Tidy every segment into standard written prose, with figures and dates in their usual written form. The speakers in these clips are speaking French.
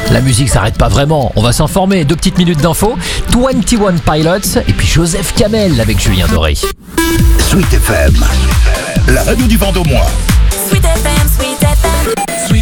La musique s'arrête pas vraiment, on va s'informer. 2 petites minutes d'infos, 21 Pilots et puis Joseph Kamel avec Julien Doré. Sweet FM, la radio du Vendômois. Sweet FM, Sweet FM, Sweet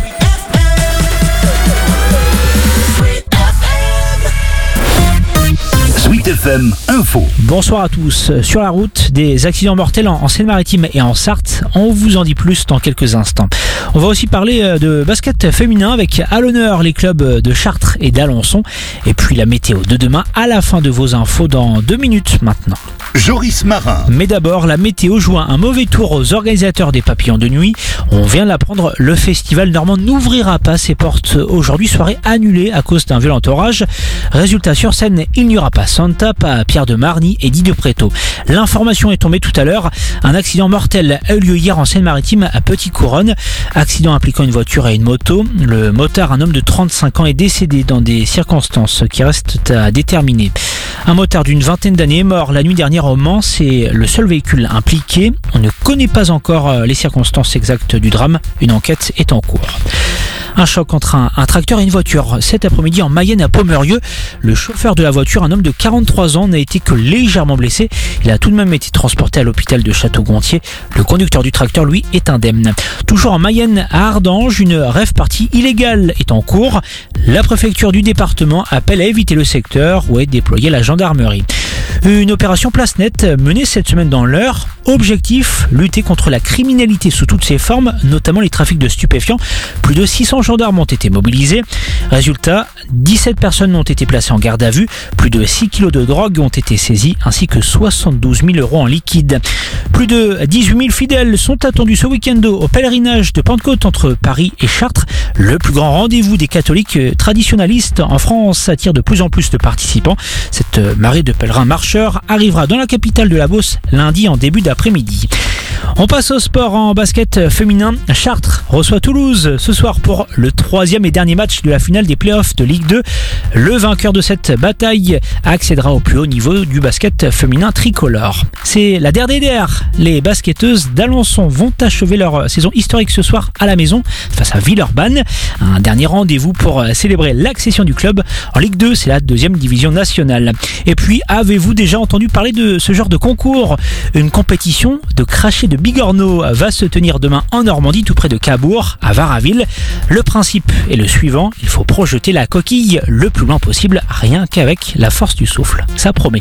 Sweet FM Info. Bonsoir à tous. Sur la route, des accidents mortels en Seine-Maritime et en Sarthe. On vous en dit plus dans quelques instants. On va aussi parler de basket féminin avec à l'honneur les clubs de Chartres et d'Alençon. Et puis la météo de demain à la fin de vos infos dans 2 minutes maintenant. Joris Marin. Mais d'abord, la météo joue un mauvais tour aux organisateurs des Papillons de Nuit. On vient de l'apprendre, le festival normand n'ouvrira pas ses portes aujourd'hui, soirée annulée à cause d'un violent orage. Résultat, sur scène, il n'y aura pas Santa, pas Pierre de Marny et Didier Préto. L'information est tombée tout à l'heure. Un accident mortel a eu lieu hier en Seine-Maritime à Petit-Couronne. Accident impliquant une voiture et une moto. Le motard, un homme de 35 ans, est décédé dans des circonstances qui restent à déterminer. Un motard d'une vingtaine d'années est mort la nuit dernière au Mans. C'est le seul véhicule impliqué. On ne connaît pas encore les circonstances exactes du drame. Une enquête est en cours. Un choc entre un tracteur et une voiture. Cet après-midi en Mayenne à Pomerieux, le chauffeur de la voiture, un homme de 43 ans, n'a été que légèrement blessé. Il a tout de même été transporté à l'hôpital de Château-Gontier. Le conducteur du tracteur, lui, est indemne. Toujours en Mayenne, à Ardange, une rave-party illégale est en cours. La préfecture du département appelle à éviter le secteur où est déployée la gendarmerie. Une opération place nette menée cette semaine dans l'Eure. Objectif, lutter contre la criminalité sous toutes ses formes, notamment les trafics de stupéfiants. Plus de 600 gendarmes ont été mobilisés. Résultat, 17 personnes ont été placées en garde à vue. Plus de 6 kilos de drogue ont été saisis, ainsi que 72 000 euros en liquide. Plus de 18 000 fidèles sont attendus ce week-end au pèlerinage de Pentecôte entre Paris et Chartres. Le plus grand rendez-vous des catholiques traditionnalistes en France attire de plus en plus de participants. Cette marée de pèlerins marcheurs arrivera dans la capitale de la Beauce lundi en début d'après-midi. On passe au sport en basket féminin. Chartres reçoit Toulouse ce soir pour le 3e et dernier match de la finale des playoffs de Ligue 2. Le vainqueur de cette bataille accédera au plus haut niveau du basket féminin tricolore. C'est la der. Les basketteuses d'Alençon vont achever leur saison historique ce soir à la maison face à Villeurbanne. Un dernier rendez-vous pour célébrer l'accession du club en Ligue 2, c'est la 2e division nationale. Et puis, avez-vous déjà entendu parler de ce genre de concours? Une compétition de crachet de bigorneau va se tenir demain en Normandie, tout près de Cabourg, à Varaville. Le principe est le suivant, il faut projeter la coquille le plus loin possible, rien qu'avec la force du souffle. Ça promet.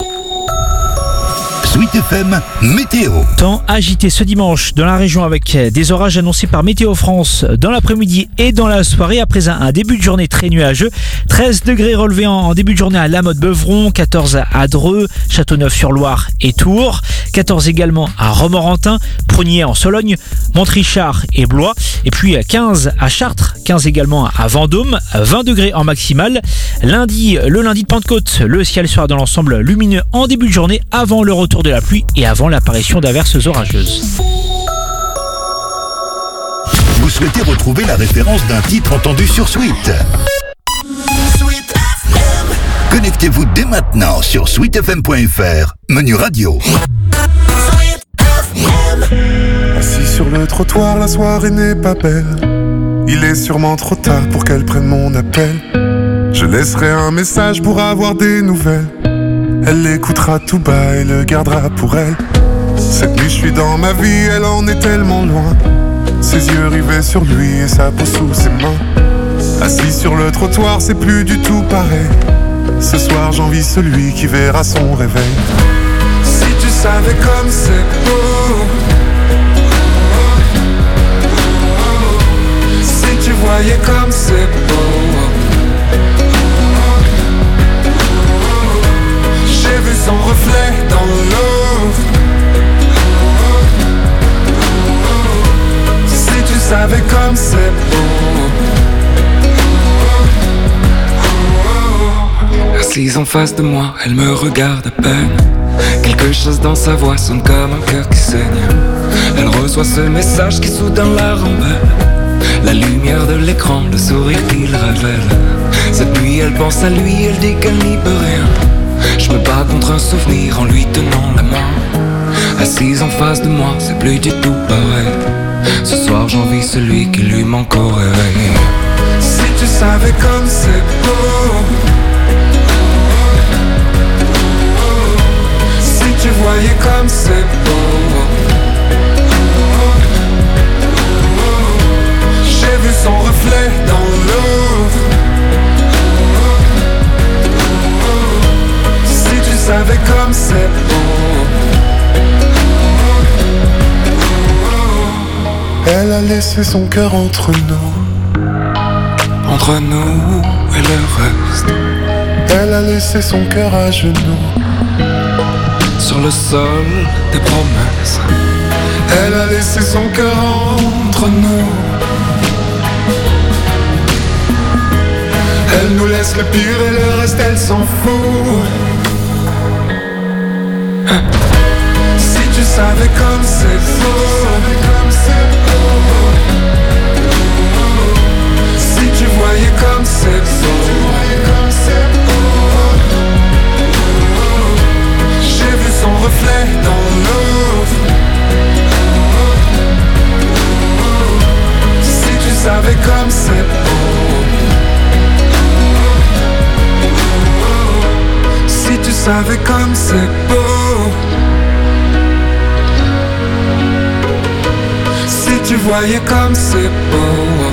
Sweet FM Météo. Temps agité ce dimanche dans la région avec des orages annoncés par Météo France dans l'après-midi et dans la soirée après un début de journée très nuageux. 13 degrés relevés en début de journée à La Motte-Beuvron, 14 à Dreux, Châteauneuf-sur-Loire et Tours, 14 également à Romorantin, Prunier en Sologne, Montrichard et Blois, et puis 15 à Chartres, 15 également à Vendôme, 20 degrés en maximale. Le lundi de Pentecôte, le ciel sera dans l'ensemble lumineux en début de journée avant le retour de la pluie et avant l'apparition d'averses orageuses. Vous souhaitez retrouver la référence d'un titre entendu sur Sweet? Connectez-vous dès maintenant sur sweetfm.fr, menu radio. Assis sur le trottoir, la soirée n'est pas belle. Il est sûrement trop tard pour qu'elle prenne mon appel. Je laisserai un message pour avoir des nouvelles. Elle l'écoutera tout bas et le gardera pour elle. Cette nuit je suis dans ma vie, elle en est tellement loin. Ses yeux rivés sur lui et sa peau sous ses mains. Assis sur le trottoir, c'est plus du tout pareil. Ce soir j'envie celui qui verra son réveil. Si tu savais comme c'est beau, si tu voyais comme c'est beau. J'ai vu son reflet dans l'eau. Si tu savais comme c'est beau. Assise en face de moi, elle me regarde à peine. Quelque chose dans sa voix sonne comme un cœur qui saigne. Elle reçoit ce message qui soudain la rend belle. La lumière de l'écran, le sourire qu'il révèle. Cette nuit elle pense à lui, elle dit qu'elle n'y peut rien. Je me bats contre un souvenir en lui tenant la main. Assise en face de moi, c'est plus du tout pareil. Ce soir j'envie celui qui lui manque au réveil. Si tu tu savais comme c'est beau. Si tu voyais comme c'est beau. J'ai vu son reflet dans l'eau. Si tu savais comme c'est beau. Elle a laissé son cœur entre nous. Entre nous et le reste. Elle a laissé son cœur à genoux. Sur le sol des promesses. Elle a laissé son cœur entre nous. Elle nous laisse le pire et le reste elle s'en fout. Si tu savais comme c'est beau. Si tu voyais comme c'est beau. J'ai vu son reflet dans l'eau. Si tu savais comme c'est beau. Si tu savais comme c'est beau. Si tu voyais comme c'est beau.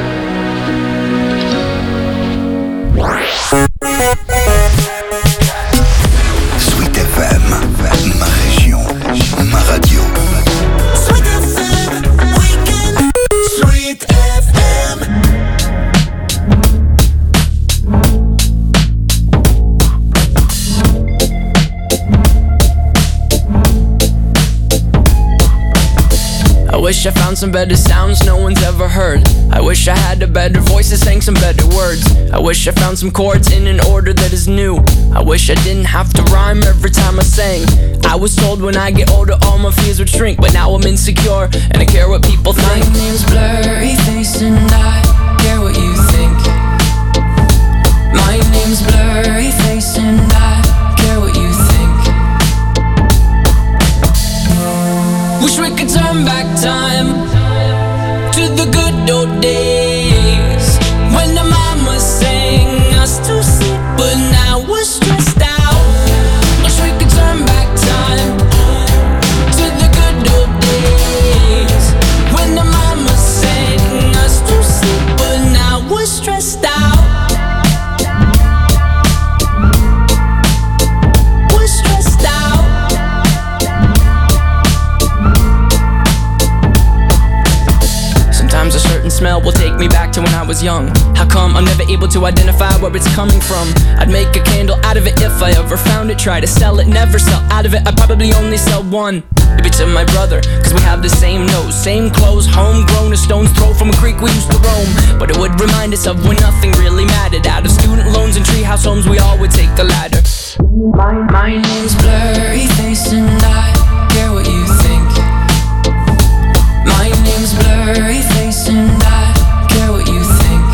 Sweet FM, ma région, ma radio. Sweet FM, weekend. Sweet FM. I wish I found some better sounds no one's ever heard. I wish I had a better voice that sang some better words. I wish I found some chords in an order that is new. I wish I didn't have to rhyme every time I sang. I was told when I get older all my fears would shrink, but now I'm insecure and I care what people think. My name's Blurryface and I care what you think. My name's Blurryface and I care what you think. Wish we could turn back time to the good old days when the mama sang us to sleep, but now we're stressed out. Wish we could turn back time to the good old days when the mama sang us to sleep, but now we're stressed out. We're stressed out. Sometimes a certain smell will take me back to when I was young. How come I'm never able to identify where it's coming from? I'd make a candle out of it if I ever found it. Try to sell it, never sell out of it. I'd probably only sell one. Maybe to my brother, cause we have the same nose, same clothes, homegrown, a stone's throw from a creek we used to roam. But it would remind us of when nothing really mattered. Out of student loans and treehouse homes, we all would take the ladder. My name's Blurryface and I care what you think. My name's Blurryface and I care what you think.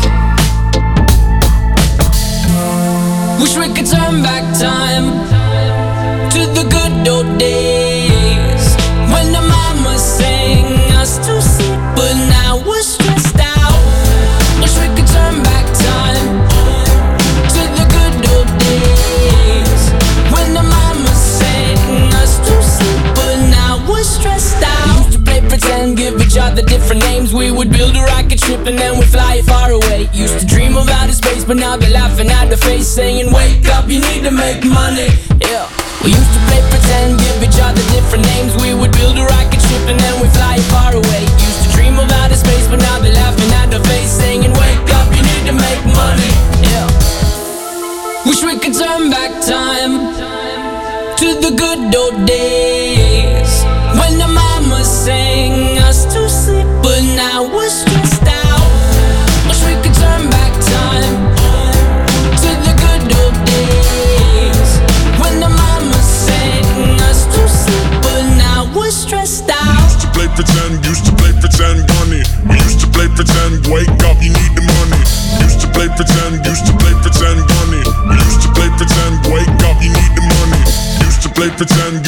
Wish we could turn back time to the good old days when the mama sang us to sleep, but now we're stressed out. Wish we could turn back time to the good old days when the mama sang us to sleep, but now we're stressed out. Used to play pretend, give each other different names. We would build a rocket ship and then we'd fly it far away. Used to dream of outer space, but now they're laughing at the face, saying wake up, you need to make money. Yeah. We used to play pretend, give each other different names. We would build a rocket ship and then we'd fly it far away. Used to dream of outer space, but now they're laughing at the face, saying wake up, you need to make money. Yeah. Wish we could turn back time to the good old days when the mama sang us to sleep, but now we're stressed out. Wish we could turn back time to the good old days when the mama sang us to sleep, but now we're stressed out. Used to play pretend, bunny. We used to play pretend, wake up, you need the money. Used to play pretend, bunny. We used to play pretend, wake up, you need the money. Used to play pretend, give each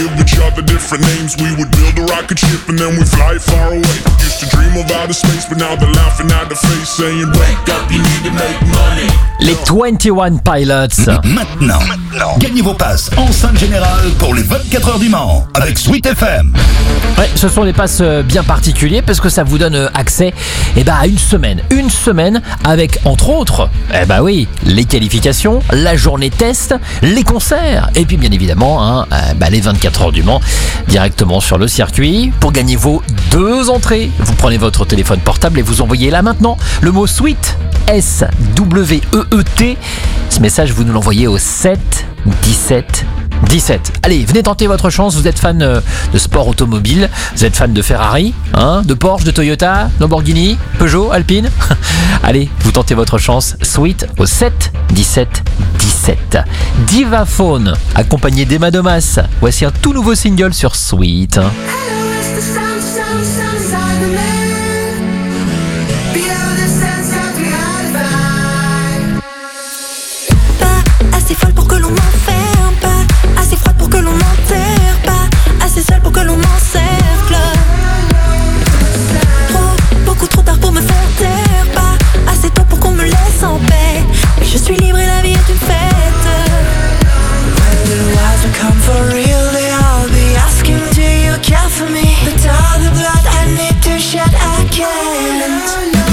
other different names. We would build a rocket ship and then we fly far away. Used to dream of outer space, but now they're laughing at the face, saying, wake up, you need to make money. Les 21 Pilots. Maintenant, gagnez vos passes enceinte générale pour les 24 heures du Mans avec Sweet FM. Ouais, ce sont des passes bien particuliers parce que ça vous donne accès à une semaine. Une semaine avec, entre autres, les qualifications, la journée test, les concerts et puis bien évidemment les 24 heures du Mans directement sur le circuit. Pour gagner vos 2 entrées, vous prenez votre téléphone portable et vous envoyez là maintenant le mot Sweet, S-W-E-E-T. Ce message, vous nous l'envoyez au 7 17 17. Allez, venez tenter votre chance. Vous êtes fan de sport automobile, vous êtes fan de Ferrari, de Porsche, de Toyota, Lamborghini, Peugeot, Alpine. Allez, vous tentez votre chance. Sweet au 7 17 17. Divaphone, accompagné d'Emma Domas. Voici un tout nouveau single sur Sweet. Assez folle pour que l'on m'enferme, pas assez froide pour que l'on m'enterre, pas assez seule pour que l'on m'encercle. Beaucoup trop tard pour me faire taire, pas assez tôt pour qu'on me laisse en paix. Mais je suis libre et la vie est une fête. When the lies come for real, they all be asking, do you care for me? But all the blood I need to shed, I can't.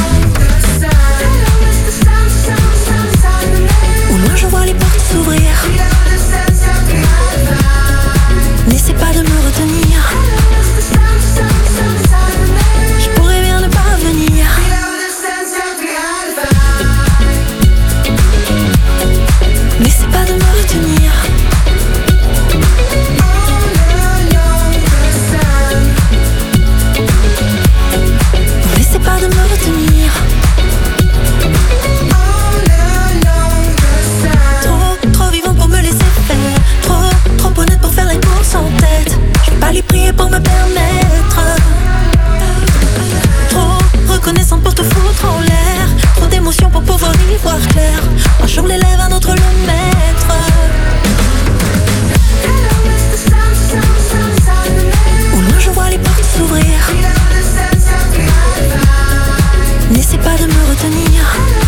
Je vois les portes s'ouvrir. N'essaie pas de me retenir. Je pourrais bien ne pas venir. N'essaie pas de me retenir. N'essaie pas de me retenir. Trop honnête pour faire les courses en tête. Je vais pas lui prier pour me permettre. Trop reconnaissante pour te foutre en l'air. Trop d'émotions pour pouvoir y voir clair. Un jour l'élève, un autre le maître. Au loin je vois les portes s'ouvrir. N'essaie pas de me retenir.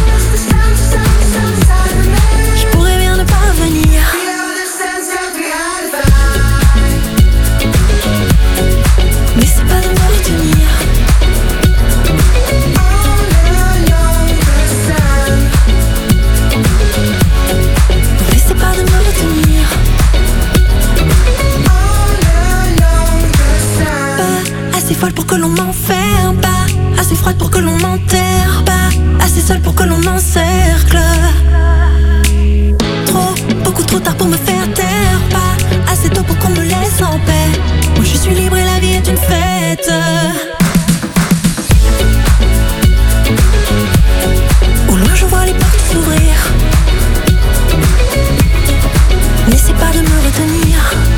Je pourrais bien ne pas venir. N'essaie pas de me retenir. N'essaie pas de me retenir. Pas assez folle pour que l'on m'enferme, pas assez froide pour que l'on m'enterre, pas assez seule pour que l'on m'encercle. Beaucoup trop tard pour me faire taire, pas assez tôt pour qu'on me laisse en paix. Moi je suis libre et la vie est une fête. Au loin je vois les portes s'ouvrir. N'essaie pas de me retenir.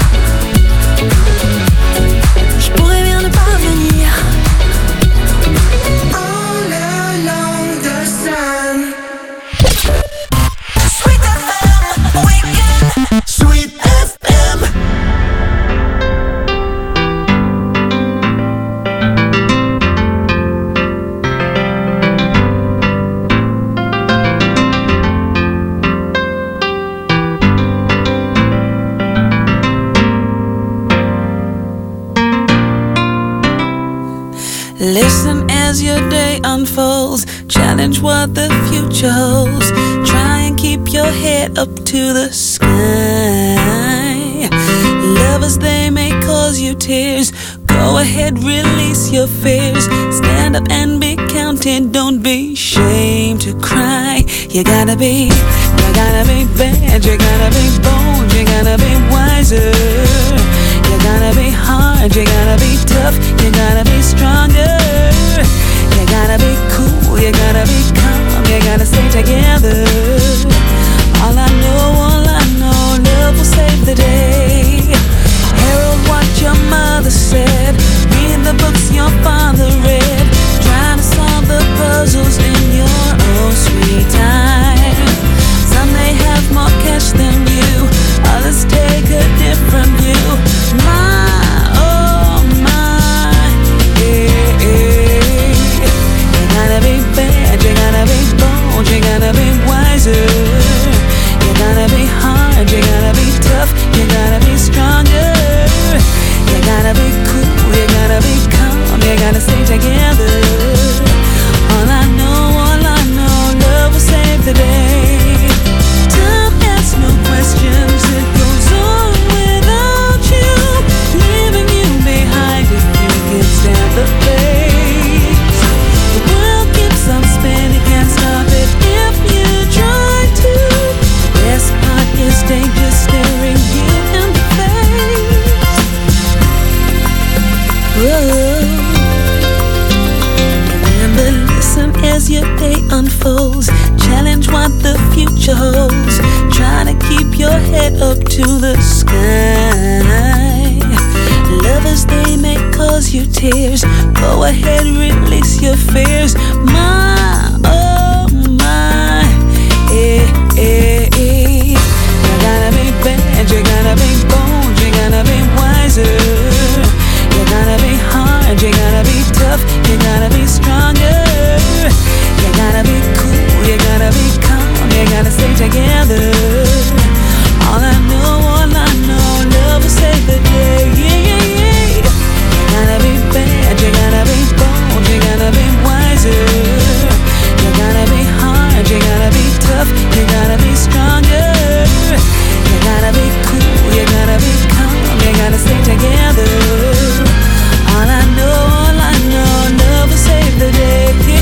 Je pourrais bien ne pas venir. All along the sun. Sweet FM, weekend. Sweet FM. Listen as your day unfolds. Challenge what the future holds. Try and keep your head up to the sky. Lovers, they may cause you tears. Go ahead, release your fears. Stand up and be counted. Don't be ashamed to cry. You gotta be bad. You gotta be bold. You gotta be wiser. You gotta be hard, you gotta be tough, you gotta be stronger. You gotta be cool, you gotta be calm, you gotta stay together. All I know, love will save the day. Herald what your mother said, read the books your father read. Try to solve the puzzles in your own sweet time. Some may have more cash than you, others take a different view. My unfolds. Challenge what the future holds. Try to keep your head up to the sky. Lovers, they may cause you tears. Go ahead, release your fears. My, oh my, eh, eh, eh. You gotta be bad, you gotta be bold, you gotta be wiser. You gotta be hard, you gotta be tough, you gotta be stronger. You gotta be cool, you gotta be calm, you gotta stay together. All I know, love will save the day. You gotta be bad, you gotta be bold, you gotta be wiser. You gotta be hard, you gotta be tough, you gotta be stronger. You gotta be cool, you gotta be calm, you gotta stay together. All I know, love will save the day.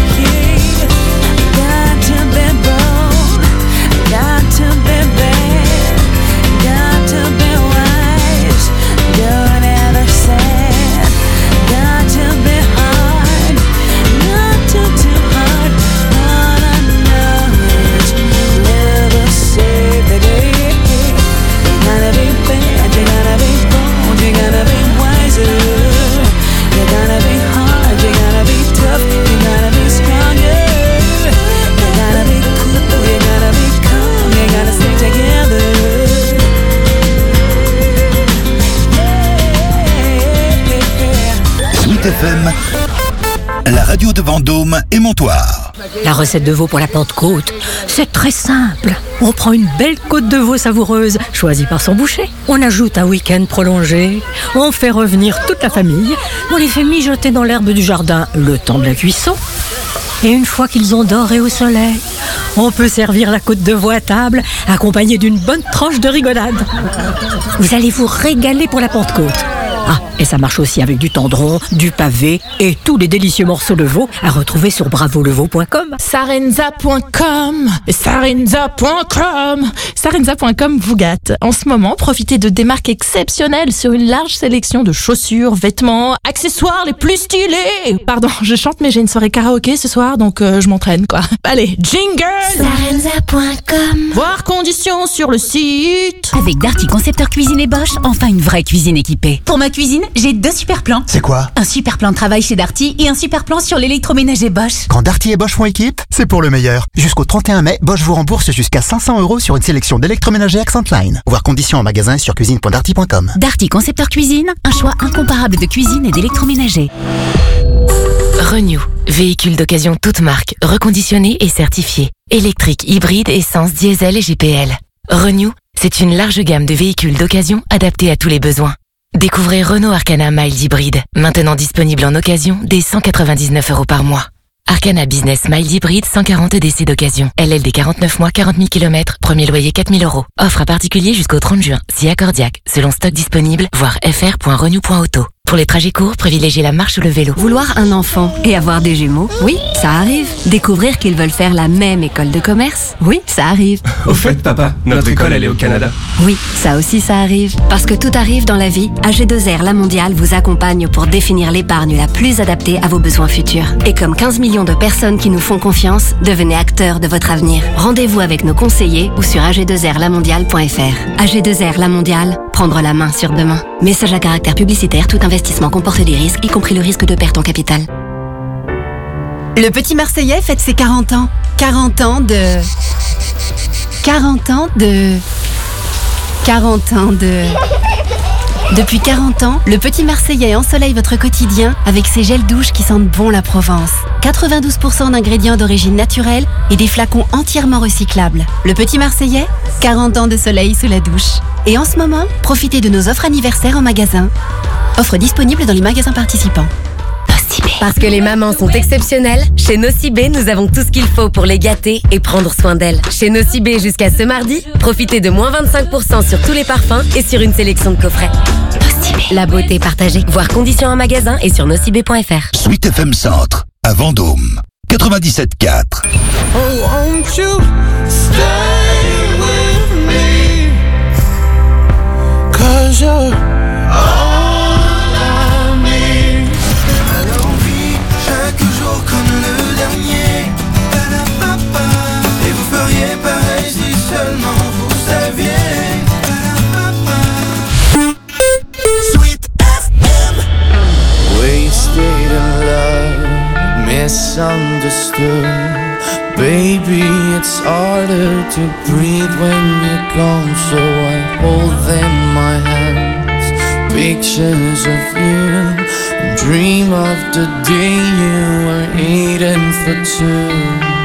Got to be bold, got to be bad, got to be wise, don't ever sad. Got to be hard, not too hard. All I know is love will save the day. You gotta be bad, you gotta be bold, you gotta be wiser. You gotta be hard, you gotta be tough, you gotta be stronger. You gotta be cool, you gotta be calm, you gotta stay together. Sweet FM, la radio de Vendôme et Montoire. La recette de veau pour la Pentecôte, c'est très simple. On prend une belle côte de veau savoureuse, choisie par son boucher. On ajoute un week-end prolongé. On fait revenir toute la famille. On les fait mijoter dans l'herbe du jardin le temps de la cuisson. Et une fois qu'ils ont doré au soleil, on peut servir la côte de veau à table, accompagnée d'une bonne tranche de rigolade. Vous allez vous régaler pour la Pentecôte. Ah, et ça marche aussi avec du tendron, du pavé et tous les délicieux morceaux de veau à retrouver sur bravoleveau.com. Sarenza.com, Sarenza.com vous gâte. En ce moment, profitez de des marques exceptionnelles sur une large sélection de chaussures, vêtements, accessoires les plus stylés. Pardon, je chante mais j'ai une soirée karaoké ce soir, donc je m'entraîne quoi. Allez, jingle. Sarenza.com. Voir conditions sur le site. Avec Darty Concepteur Cuisine et Bosch, enfin une vraie cuisine équipée. Pour ma cuisine, j'ai 2 super plans. C'est quoi? Un super plan de travail chez Darty et un super plan sur l'électroménager Bosch. Quand Darty et Bosch font équipe, c'est pour le meilleur. Jusqu'au 31 mai, Bosch vous rembourse jusqu'à 500 € sur une sélection d'électroménagers Accentline. Voir conditions en magasin sur cuisine.darty.com. Darty Concepteur Cuisine, un choix incomparable de cuisine et d'électroménager. Renew, véhicule d'occasion toute marque, reconditionné et certifié. Électrique, hybride, essence, diesel et GPL. Renew, c'est une large gamme de véhicules d'occasion adaptés à tous les besoins. Découvrez Renault Arcana Mild Hybride, maintenant disponible en occasion dès 199 € par mois. Arcana Business Mild Hybride 140 DC d'occasion. LLD 49 mois, 40 000 km, premier loyer 4 000 €. Offre à particulier jusqu'au 30 juin, si accordiaque, selon stock disponible, voir fr.renew.auto. Pour les trajets courts, privilégiez la marche ou le vélo. Vouloir un enfant et avoir des jumeaux, oui, ça arrive. Découvrir qu'ils veulent faire la même école de commerce, oui, ça arrive. Au fait, papa, notre école, elle est au Canada. Oui, ça aussi, ça arrive. Parce que tout arrive dans la vie, AG2R La Mondiale vous accompagne pour définir l'épargne la plus adaptée à vos besoins futurs. Et comme 15 millions de personnes qui nous font confiance, devenez acteurs de votre avenir. Rendez-vous avec nos conseillers ou sur ag2rlamondiale.fr. AG2R La Mondiale, prendre la main sur demain. Message à caractère publicitaire, tout investissement comporte des risques, y compris le risque de perte en capital. Le Petit Marseillais fête ses 40 ans. 40 ans de... Depuis 40 ans, le Petit Marseillais ensoleille votre quotidien avec ses gels douches qui sentent bon la Provence. 92% d'ingrédients d'origine naturelle et des flacons entièrement recyclables. Le Petit Marseillais, 40 ans de soleil sous la douche. Et en ce moment, profitez de nos offres anniversaires en magasin. Offre disponible dans les magasins participants. Parce que les mamans sont exceptionnelles, chez Nocibé, nous avons tout ce qu'il faut pour les gâter et prendre soin d'elles. Chez Nocibé, jusqu'à ce mardi, profitez de moins 25% sur tous les parfums et sur une sélection de coffrets. Nocibé. La beauté partagée. Voir conditions en magasin et sur nocibé.fr. Sweet FM Centre, à Vendôme, 97.4. Oh, won't you stay with me? 'Cause you're chaque jour comme le dernier. understood. Baby, it's harder to breathe when you're gone, so I hold in my hands pictures of you and dream of the day you were eating for two.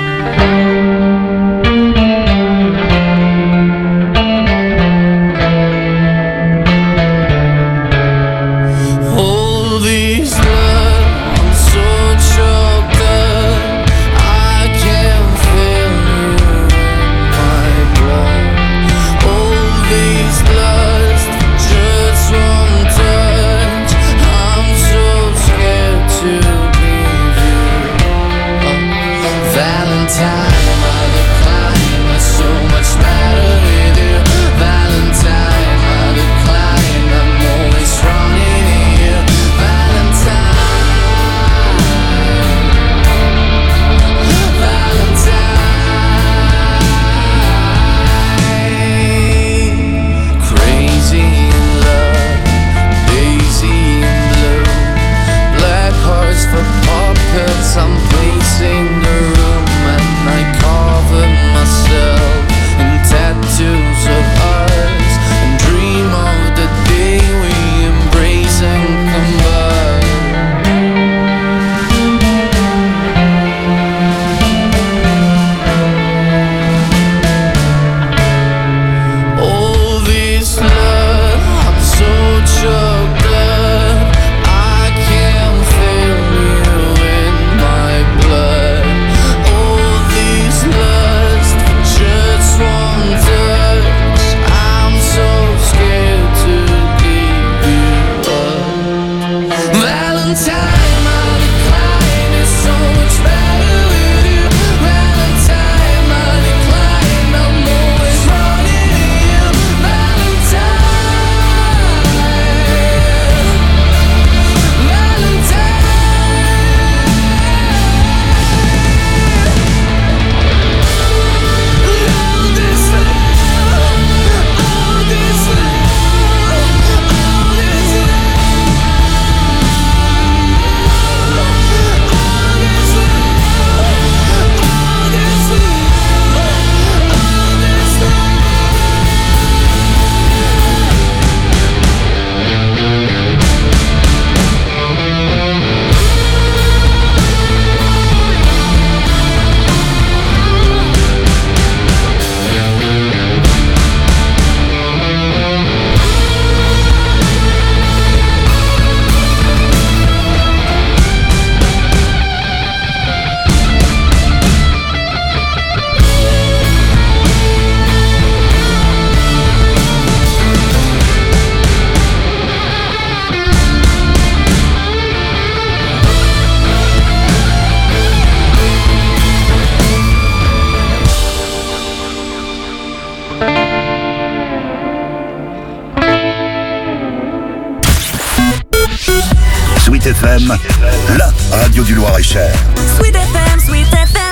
Sweet FM, la radio du Loir-et-Cher. Sweet FM, Sweet FM.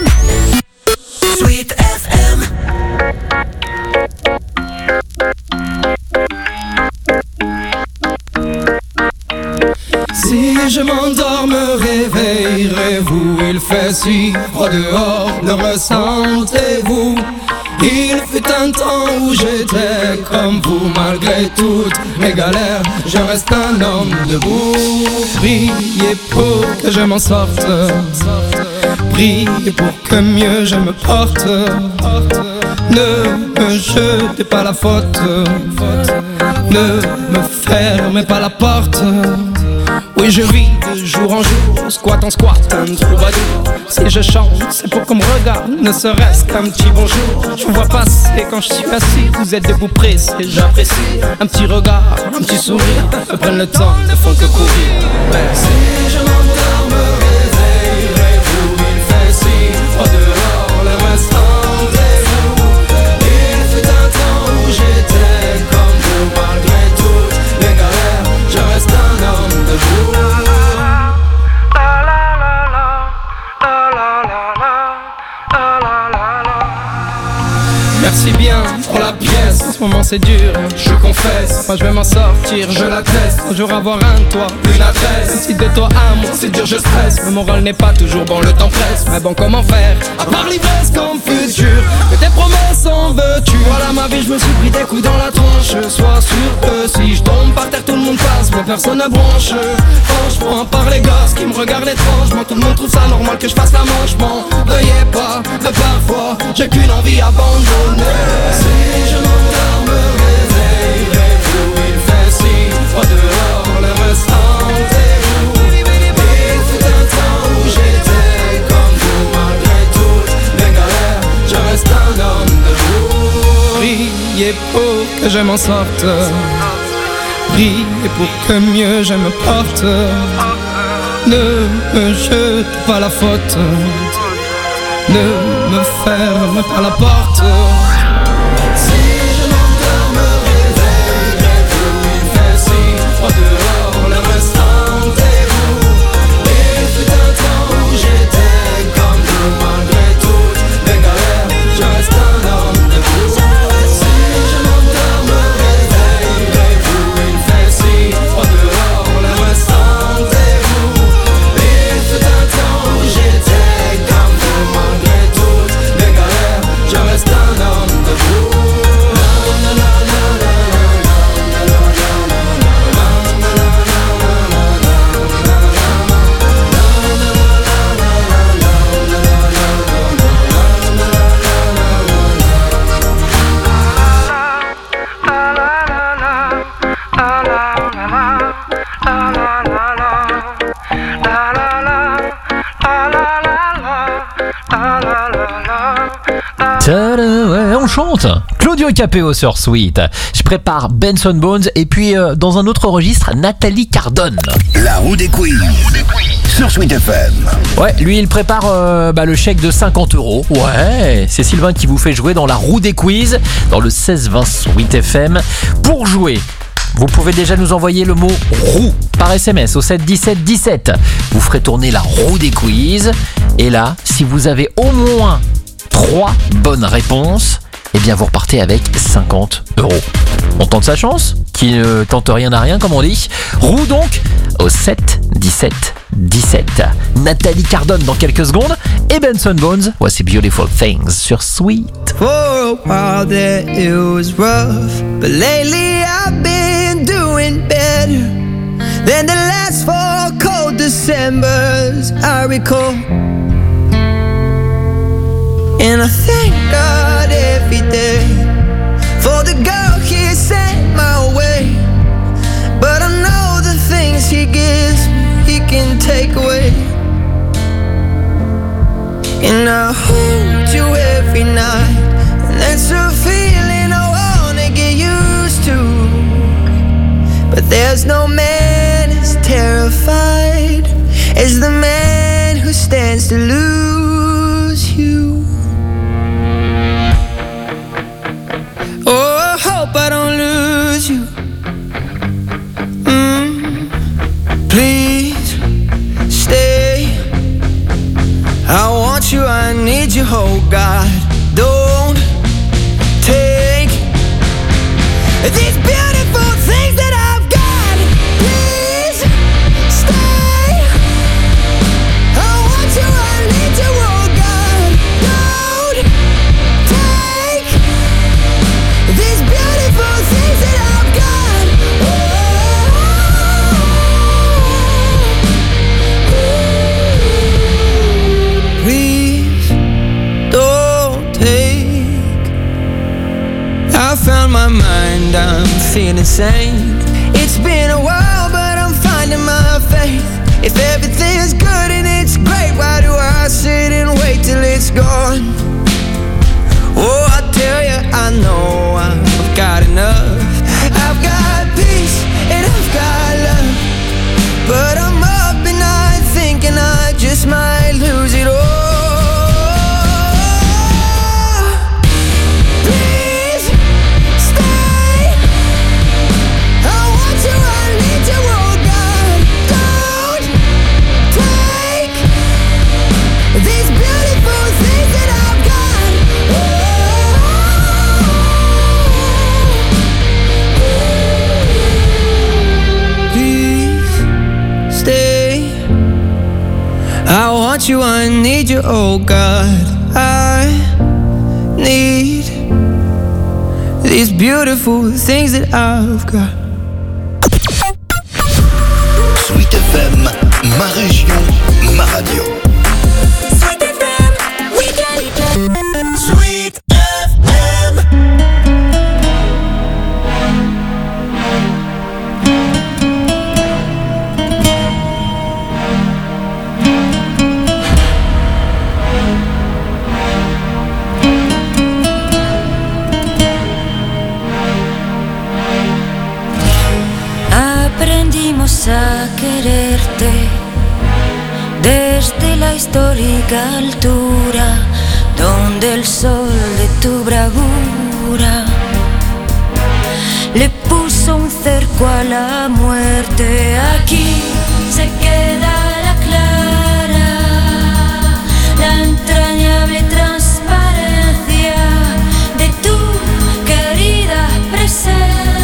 Sweet FM. Si je m'endors, me réveillerez-vous? Il fait si froid dehors, le ressentez-vous? Il fut un temps où j'étais comme vous, malgré toutes mes galères, je reste un homme debout. Priez pour que je m'en sorte, priez pour que mieux je me porte. Ne me jetez pas la faute, ne me fermez pas la porte. Oui, je vis de jour en jour, squat en squat, un troubadour. Si je chante, c'est pour qu'on me regarde, ne serait-ce qu'un petit bonjour. Je vous vois passer quand je suis assis, vous êtes debout pressé, j'apprécie. Un petit regard, un petit sourire, me prennent le temps, ne font que courir. Si je m'endors, me réveillerez-vous? Il fait si froid dehors, le reste rendez-vous. Il fut un temps où j'étais comme vous, malgré toutes les galères, je reste un homme debout. Merci bien pour la pièce, ce moment c'est dur, je confesse. Moi je vais m'en sortir, je l'atteste. Un jour avoir un toit, une adresse. Si de toi à moi c'est dur, je stresse. Le moral n'est pas toujours bon, le temps presse. Mais bon, comment faire, à part l'ivresse comme futur, que tes promesses en veux-tu. Voilà ma vie, je me suis pris des coups dans la tronche. Sois sûr que si je tombe par terre, tout le monde passe, mais personne ne bronche. Franchement, à part les gosses qui me regardent étrangement, tout le monde trouve ça normal que je fasse la manche. M'en veuillez pas, mais parfois j'ai qu'une envie abandonnée. Si je m'endors, me réveillerai-vous. Il fait si froid dehors, le reste rendez-vous. Il fut un temps où j'étais comme vous, malgré toutes les galères, je reste un homme debout. Priez pour que je m'en sorte, priez pour que mieux je me porte. Ne me jete pas la faute, ne me ferme pas la porte. Si je m'endors, me réveillerai-vous. Il fait si froid dehors, le reste rendez-vous. Il fut un temps où j'étais comme vous, malgré toutes les galères, je reste un homme debout. Si je m'endors, me réveillerai-vous. Il fait si froid dehors, le reste rendez-vous. Il fut un temps où j'étais comme vous, malgré toutes les galères, je reste un homme debout. Ouais, on chante Claudio Capéo sur Sweet. Je prépare Benson Bones et puis dans un autre registre, Nathalie Cardone. La roue des quiz sur Sweet FM. Ouais, lui il prépare le chèque de 50 €. Ouais, c'est Sylvain qui vous fait jouer dans la roue des quiz dans le 16-20 Sweet FM. Pour jouer, vous pouvez déjà nous envoyer le mot roue par SMS au 7 17 17. Vous ferez tourner la roue des quiz. Et là, si vous avez au moins 3 bonnes réponses, eh bien vous repartez avec 50 €. On tente sa chance, qui ne tente rien à rien comme on dit. Roue donc au 7 17 17. Nathalie Cardone dans quelques secondes et Benson Bones, voici Beautiful Things sur Sweet. For a while there it was rough, but lately I've been doing better than the last 4 cold Decembers I recall. And I thank God every day for the girl He sent my way. But I know the things He gives me, He can take away. And I hold you every night, and that's a feeling I wanna get used to. But there's no man as terrified as the man who stands to lose you. Oh, I hope I don't lose you. Please stay. I want you, I need you, oh God. Don't take these beautiful things that I've got. Please stay. I want you, I need you, oh God. Don't take these beautiful things that I've got. Please don't take. I found my mind, I'm feeling sane. It's been a while, but I'm finding my faith. If everything's good and it's great, why do I sit and wait till it's gone? Oh, I tell you, I know I've got enough. I've got peace and I've got love, but I'm up at night thinking I just might lose it all. Please stay. I want you, I need you, oh God. Don't I need you, oh God. I need these beautiful things that I've got. Sweet FM, ma région, ma radio. Sweet FM, we got it. Sweet FM. Aprendimos a quererte desde la histórica altura donde el sol de tu bravura le puso un cerco a la muerte. Aquí se queda la clara, la entrañable transparencia de tu querida presencia.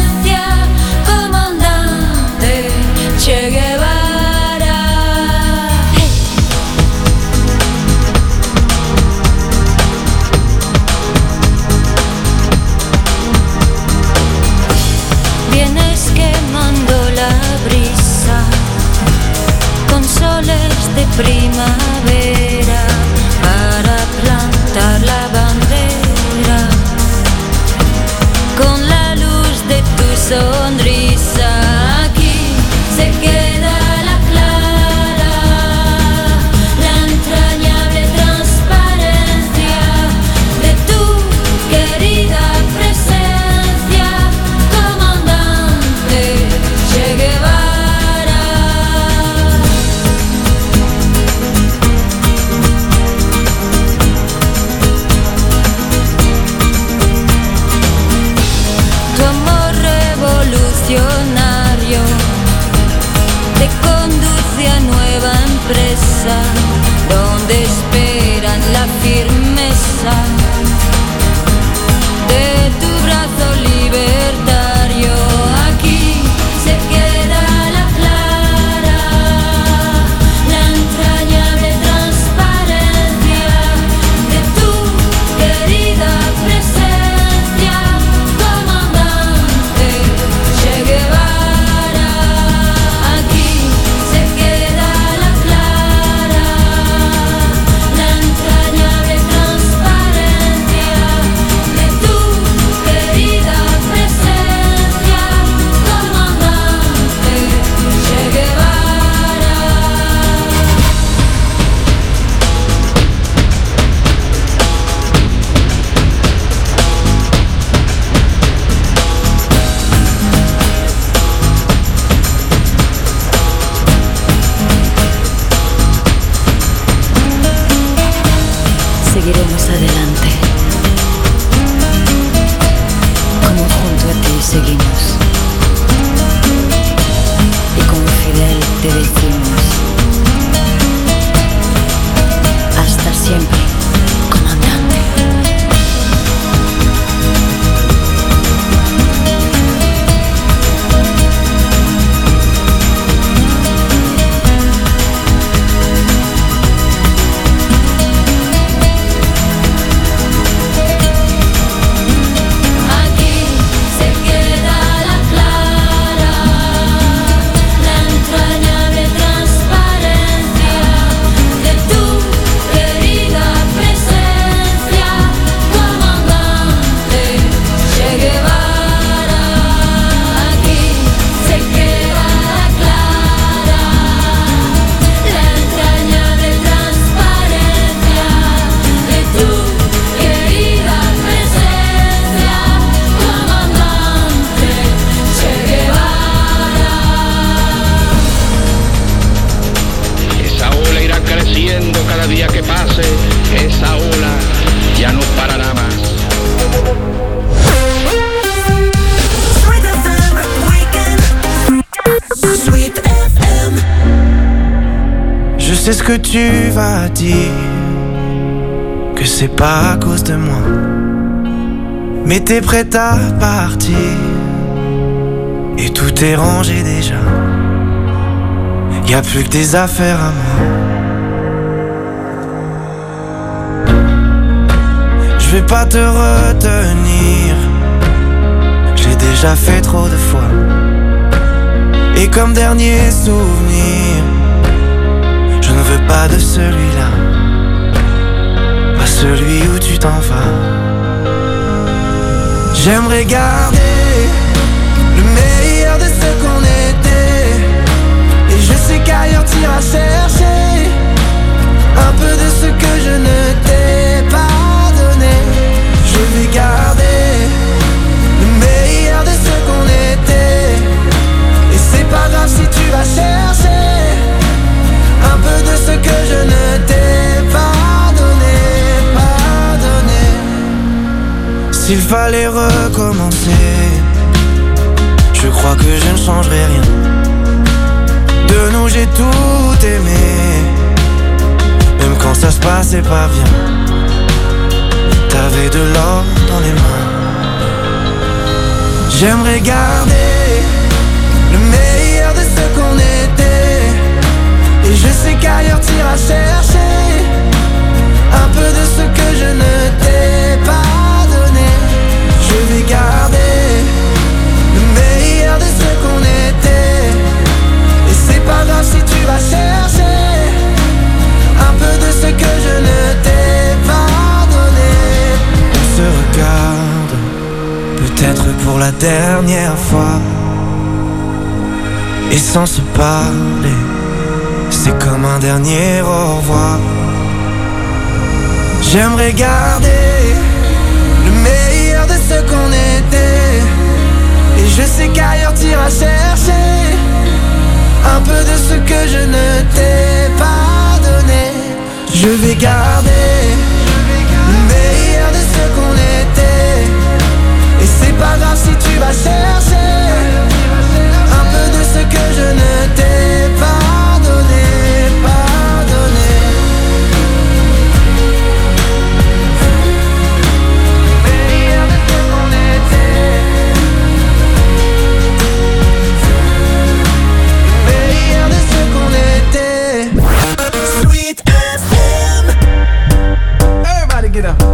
Che Guevara. Hey. Vienes quemando la brisa con soles de primavera para plantar la bandera con la luz de tu sonrisa. Se queda la clara, la entrañable transparencia de tu querida presencia, comandante Che Guevara. Tu amor revolucionario te conduce a nueva empresa donde esperan la firmeza de tu brazo libertario. Aquí se queda la clara, la entrañable transparencia de tu querida presencia, comandante Che Guevara. Seguiremos adelante, como junto a ti seguimos, y como Fidel te decimos, hasta siempre, comandante. Cada día que pase, esa ola ya no parará más. Sweet FM. Je sais ce que tu vas dire, que c'est pas à cause de moi, mais t'es prête à partir et tout est rangé déjà. Y a plus que tes affaires à moi. je vais pas te retenir. J'ai déjà fait trop de fois. Et comme dernier souvenir, je ne veux pas de celui-là, pas celui où tu t'en vas. J'aimerais garder le meilleur de ce qu'on était. Et je sais qu'ailleurs t'iras chercher un peu de ce que je ne t'ai pas donné. Je vais garder le meilleur de ce qu'on était. Et c'est pas grave si tu vas chercher un peu de ce que je ne t'ai pas donné, pas donné. S'il fallait recommencer, je crois que je ne changerai rien. De nous j'ai tout aimé, même quand ça se passait pas bien. T'avais de l'or dans les mains. J'aimerais garder le meilleur de ce qu'on était. Et je sais qu'ailleurs t'iras chercher un peu de ce que je ne t'ai pas donné. Je vais garder le meilleur de ce qu'on était. Et c'est pas grave si tu vas chercher un peu de ce que je ne t'ai pas donné. On se regarde, peut-être pour la dernière fois. Et sans se parler, c'est comme un dernier au revoir. J'aimerais garder le meilleur de ce qu'on était. Et je sais qu'ailleurs t'iras chercher un peu de ce que je ne t'ai pas donné. Je vais garder le meilleur de ce qu'on était. Et c'est pas grave si tu vas chercher un peu de ce que je ne t'ai pas donné, pas donné. Meilleur de ce qu'on était. Meilleur de ce qu'on était. Sweet FM. Everybody get up.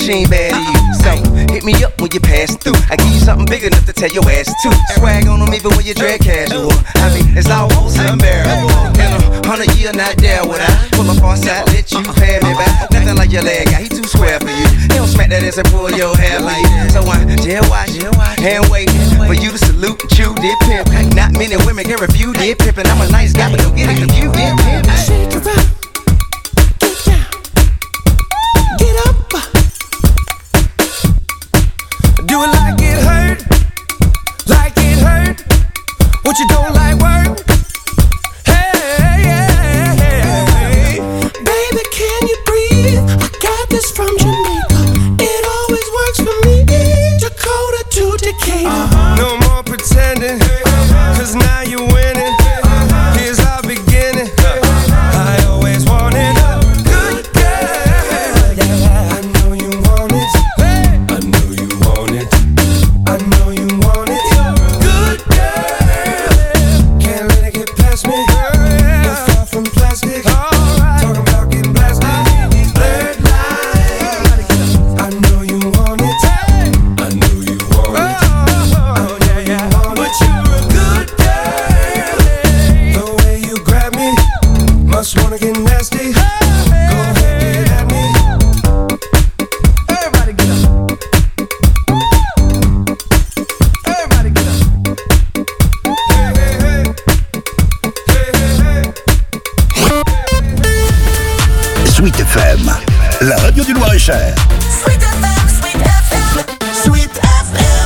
she ain't bad to you. So hit me up when you pass through. I give you something big enough to tell your ass to. Swag on them even when you drag casual. I mean, it's almost unbearable. In 100 years, not there would I pull up on side, let you pay me back. Nothing like your leg guy, he too square for you. He don't smack that ass and pull your hair like that. So I jail watch and wait for you to salute and chew did pimp. Not many women can refuse did pimp, and I'm a nice guy, but don't get it confused did pimp. Shake it up, get down, get up. Do it like it hurt, like it hurt. What you don't like work? Hey, yeah, hey. Baby, can you breathe? I got this from Jamaica. It always works for me. Dakota to Decatur. No more pretending, cause now you're winning. Here's our beginning. I always wanted a good girl. I know you want it. I know you want it. I know you want it. Good girl. Can't let it get past me. You're far from plastic. Talking about getting blasted. Blurred lines. I know you want it. I know you want it. Oh yeah. But you're a good girl. The way you grab me, must wanna get nasty. Go ahead, get at me. Everybody get up. Everybody get up. Hey, hey, hey. Hey, hey, hey. Sweet FM, la radio du Loir-et-Cher. Sweet FM, Sweet FM, Sweet FM.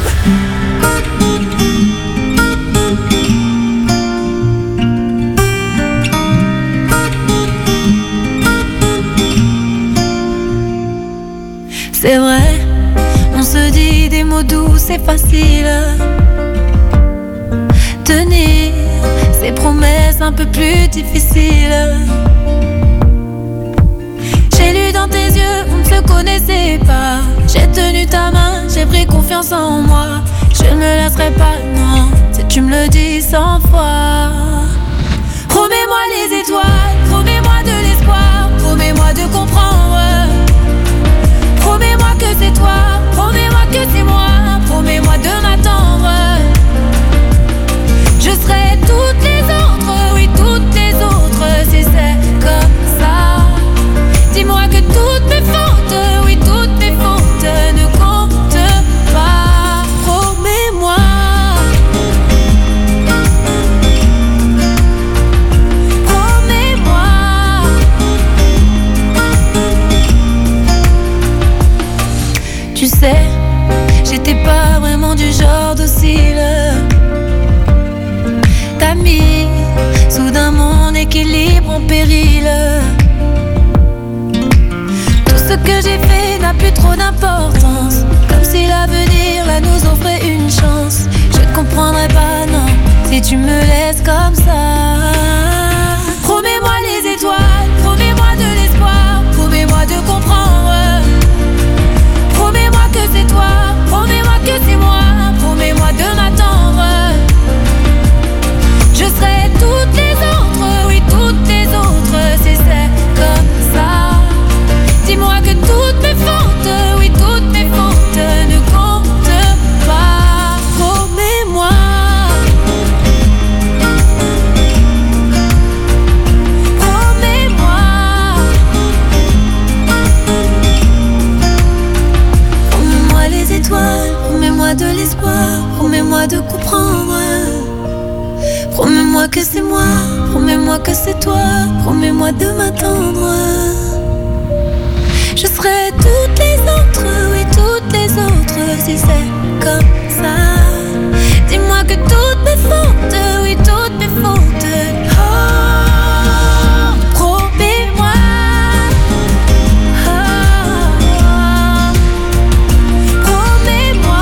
C'est vrai, on se dit des mots doux, c'est facile. Tenir ces promesses un peu plus difficiles. J'ai lu dans tes yeux, on ne se connaissait pas. J'ai tenu ta main, j'ai pris confiance en moi. Je ne me laisserai pas, non, si tu me le dis 100 fois. Promets-moi les étoiles, promets-moi de l'espoir, promets-moi de comprendre. Promets-moi que c'est toi, promets-moi que c'est moi, promets-moi de m'attendre. Je serai toutes les autres, oui toutes les autres, si c'est comme ça. Dis-moi que toutes mes fautes, oui toutes mes fautes ne comptent pas. Promets-moi. Promets-moi. Tu sais, j'étais pas vraiment du genre docile. T'as mis soudain mon équilibre en péril. Tout ce que j'ai fait n'a plus trop d'importance. Comme si l'avenir là nous offrait une chance. Je ne comprendrais pas, non, si tu me laisses comme ça. Promets-moi les étoiles, promets-moi de l'espoir, promets-moi de comprendre. Promets-moi que c'est toi, promets-moi que c'est moi, promets-moi de m'attendre. Je serai toutes les autres, oui toutes les autres, si c'est comme ça. Dis-moi que toutes mes fautes, oui toutes mes fautes ne comptent pas. Promets-moi. Promets-moi. Promets-moi les étoiles, promets-moi de l'espoir, promets-moi de comprendre. Promets-moi que c'est moi, promets-moi que c'est toi, promets-moi de m'attendre. Je serai toutes les autres, oui toutes les autres, si c'est comme ça. Dis-moi que toutes mes fautes, oui toutes mes fautes. Oh, promets-moi. Oh, promets-moi.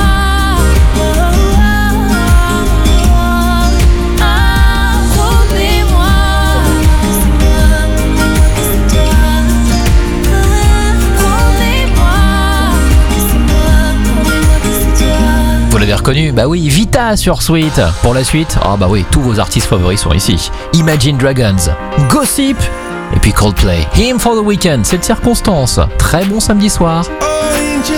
Promets-moi. C'est toi. Vous l'avez reconnu? Bah oui, Vita sur Sweet. Pour la suite, ah bah oui, tous vos artistes favoris sont ici. Imagine Dragons, Gossip, et puis Coldplay. Him for the Weekend, c'est de circonstance. Très bon samedi soir. Orange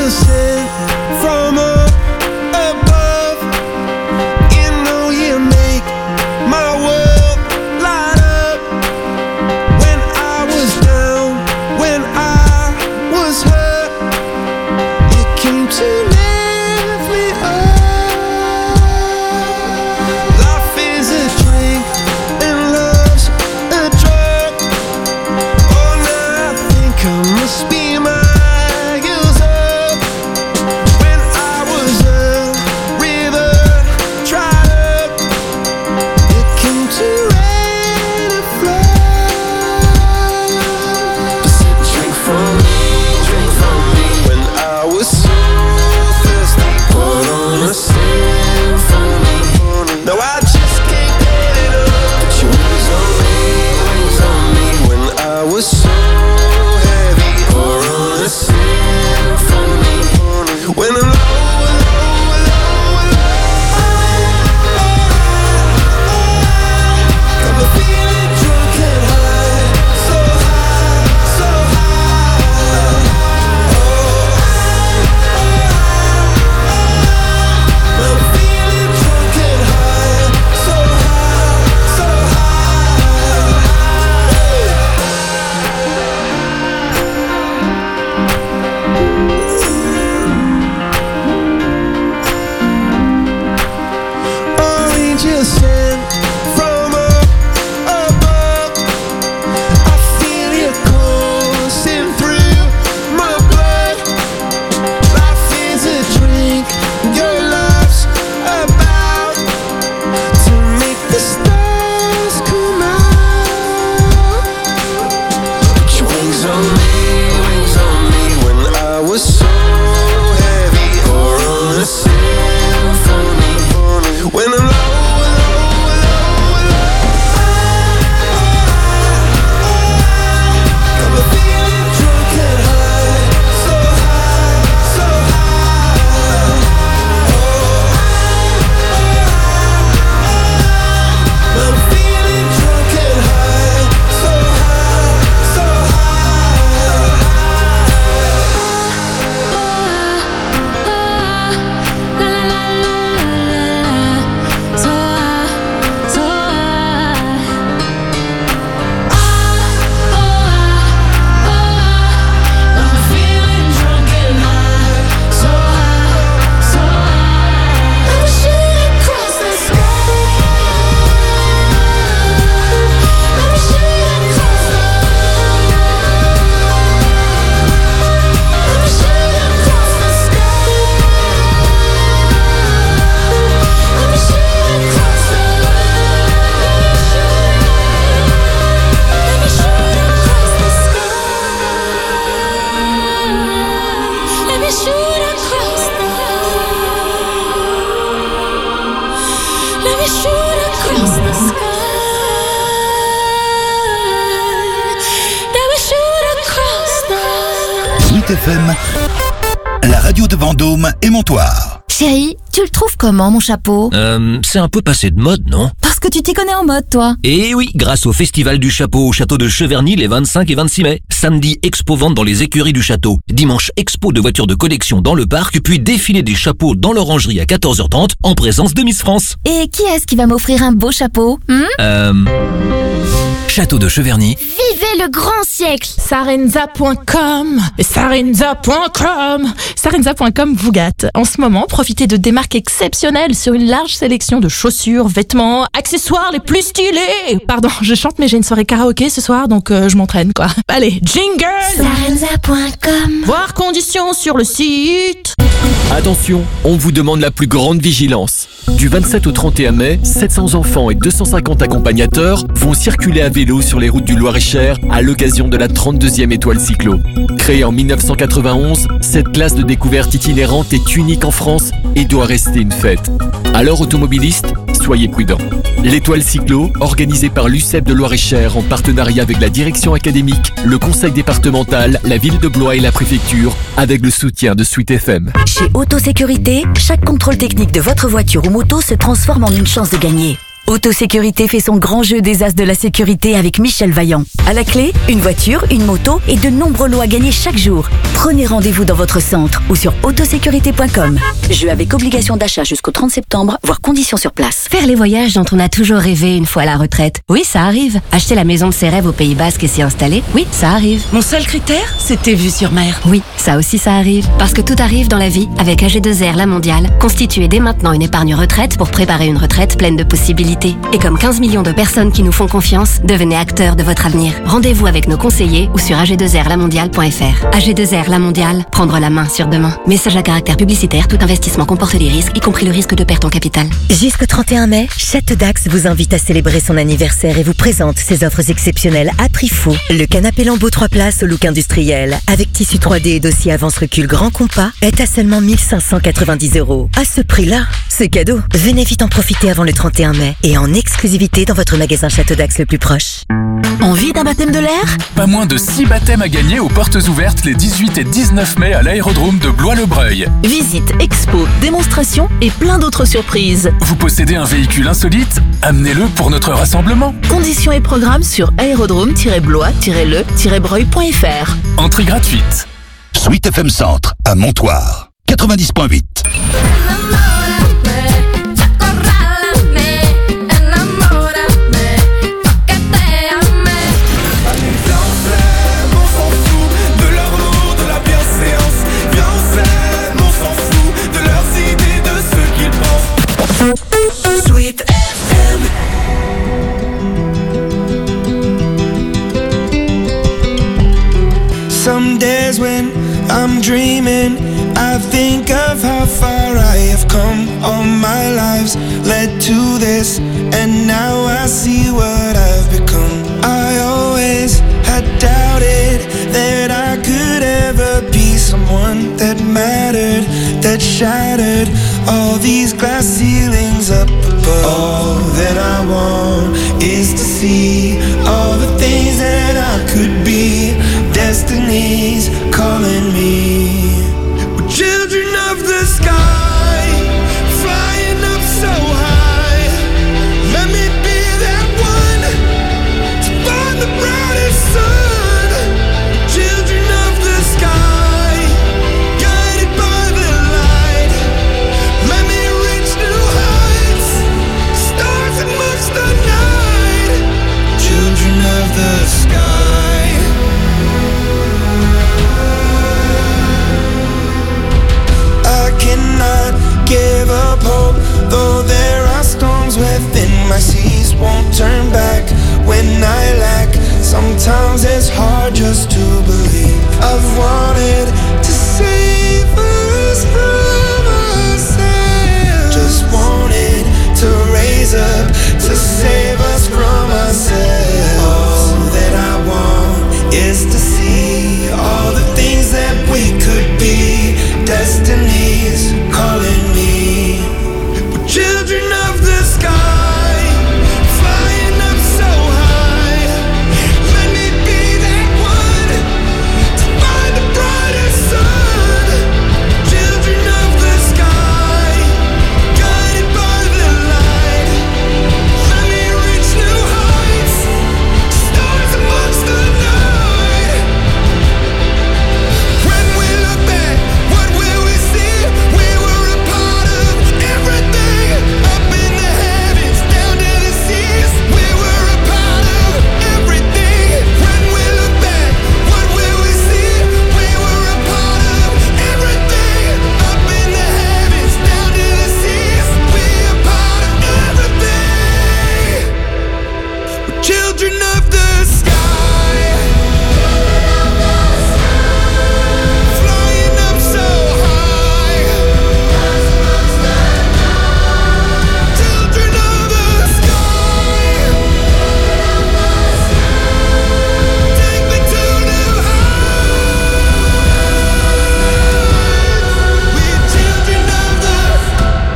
we shoot across the Let me shoot across the sky. Let me shoot across the Sweet FM, la radio de Vendôme et Montoire. Chérie, tu le trouves comment mon chapeau? C'est un peu passé de mode, non? Parce que tu t'y connais en mode, toi. Et oui, grâce au Festival du Chapeau au château de Cheverny les 25 et 26 mai. Samedi, expo-vente dans les écuries du château. Dimanche, expo de voitures de collection dans le parc, puis défilé des chapeaux dans l'orangerie à 14h30 en présence de Miss France. Et qui est-ce qui va m'offrir un beau chapeau? Château de Cheverny. Vivez le grand siècle. Sarenza.com. Sarenza.com vous gâte. En ce moment, profitez de démarques exceptionnelles sur une large sélection de chaussures, vêtements, accessoires les plus stylés. Pardon, je chante mais j'ai une soirée karaoké ce soir, donc je m'entraîne quoi. Allez, jingle. Sarenza.com. Voir conditions sur le site. Attention, on vous demande la plus grande vigilance. Du 27 au 31 mai, 700 enfants et 250 accompagnateurs vont circuler à vélo sur les routes du Loir-et-Cher à l'occasion de la 32e étoile cyclo. Créée en 1991, cette classe de découverte itinérante est unique en France et doit rester une fête. Alors automobilistes, soyez prudents. L'étoile cyclo, organisée par l'UCEP de Loir-et-Cher en partenariat avec la direction académique, le conseil départemental, la ville de Blois et la préfecture, avec le soutien de Sweet FM. Chez Autosécurité, chaque contrôle technique de votre voiture ou moto se transforme en une chance de gagner. Autosécurité fait son grand jeu des as de la sécurité avec Michel Vaillant. À la clé, une voiture, une moto et de nombreux lots à gagner chaque jour. Prenez rendez-vous dans votre centre ou sur autosécurité.com. Jeu avec obligation d'achat jusqu'au 30 septembre, voire conditions sur place. Faire les voyages dont on a toujours rêvé une fois à la retraite. Oui, ça arrive. Acheter la maison de ses rêves au Pays Basque et s'y installer. Oui, ça arrive. Mon seul critère, c'était vue sur mer. Oui, ça aussi ça arrive. Parce que tout arrive dans la vie avec AG2R La Mondiale. Constituez dès maintenant une épargne retraite pour préparer une retraite pleine de possibilités. Et comme 15 millions de personnes qui nous font confiance, devenez acteurs de votre avenir. Rendez-vous avec nos conseillers ou sur ag2rlamondiale.fr. AG2R La Mondiale, prendre la main sur demain. Message à caractère publicitaire, tout investissement comporte des risques, y compris le risque de perte en capital. Jusqu'au 31 mai, Château d'Axe vous invite à célébrer son anniversaire et vous présente ses offres exceptionnelles à prix fou. Le canapé Lambeau 3 places au look industriel, avec tissu 3D et dossier avance-recul grand compas, est à seulement 1590 €. À ce prix-là, c'est cadeau. Venez vite en profiter avant le 31 mai. Et en exclusivité dans votre magasin Château d'Axe le plus proche. Envie d'un baptême de l'air? Pas moins de 6 baptêmes à gagner aux portes ouvertes les 18 et 19 mai à l'aérodrome de Blois-le-Breuil. Visite, expo, démonstration et plein d'autres surprises. Vous possédez un véhicule insolite? Amenez-le pour notre rassemblement. Conditions et programmes sur aérodrome-blois-le-breuil.fr. Entrée gratuite. Sweet FM Centre à Montoire, 90.8. Sweet FM. Some days when I'm dreaming, I think of how far I have come. All my lives led to this, and now I see what I've become. I always had doubted that I could ever be someone that mattered, that shattered all these glass ceilings up above. All that I want is to see all the things that I could be. Destiny's calling me. We're children of the sky, flying up so high. Let me be that one to find the brightest sun. Children of the sky, guided by the light. Let me reach new heights, stars amongst the night. Children of the sky. I cannot give up hope, though there are storms within my seas. Won't turn back when I lack. Sometimes it's hard just to believe. I've wanted to save us from ourselves. Just wanted to raise up to save us from ourselves. All that I want is to see all the things that we could be.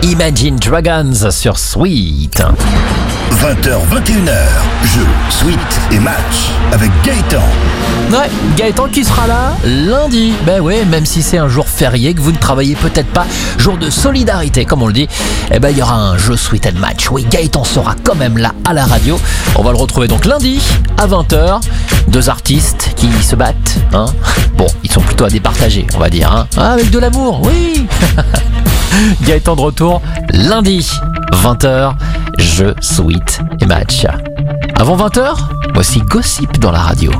Imagine Dragons sur Sweet. 20h, 21h, jeu, Sweet et match avec Gaëtan. Ouais, Gaëtan qui sera là lundi. Ben ouais, même si c'est un jour férié, que vous ne travaillez peut-être pas, jour de solidarité comme on le dit, eh ben il y aura un jeu Sweet and Match. Oui, Gaëtan sera quand même là à la radio. On va le retrouver donc lundi à 20h. Deux artistes qui se battent, hein. Bon, ils sont plutôt à départager, on va dire, hein. Ah, avec de l'amour, oui. Gaëtan de retour lundi, 20h, jeu Sweet et Match. Avant 20h, voici Gossip dans la radio.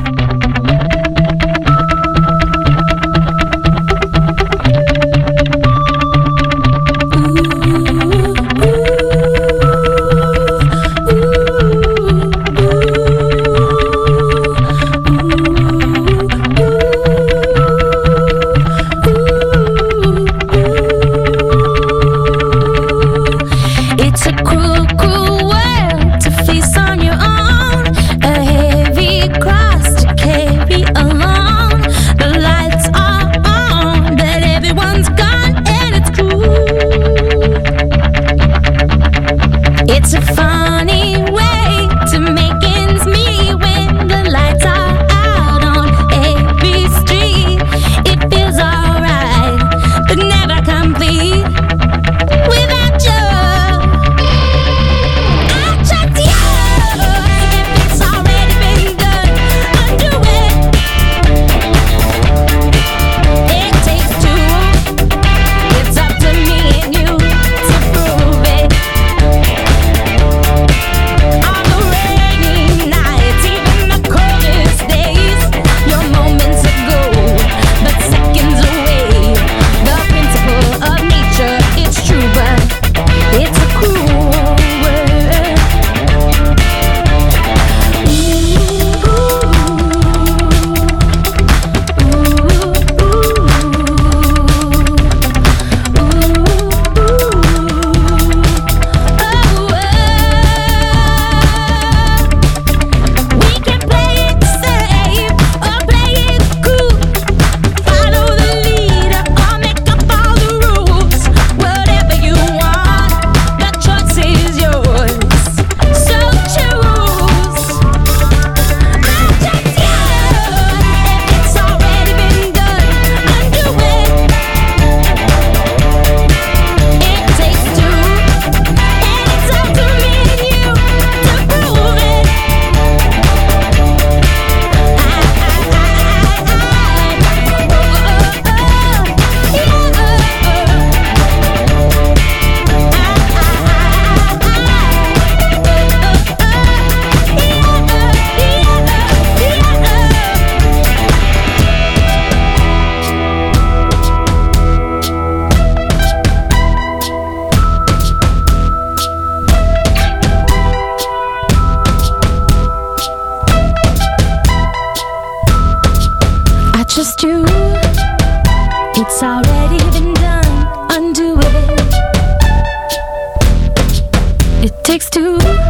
Just you, it's already been done. Undo it. It takes two.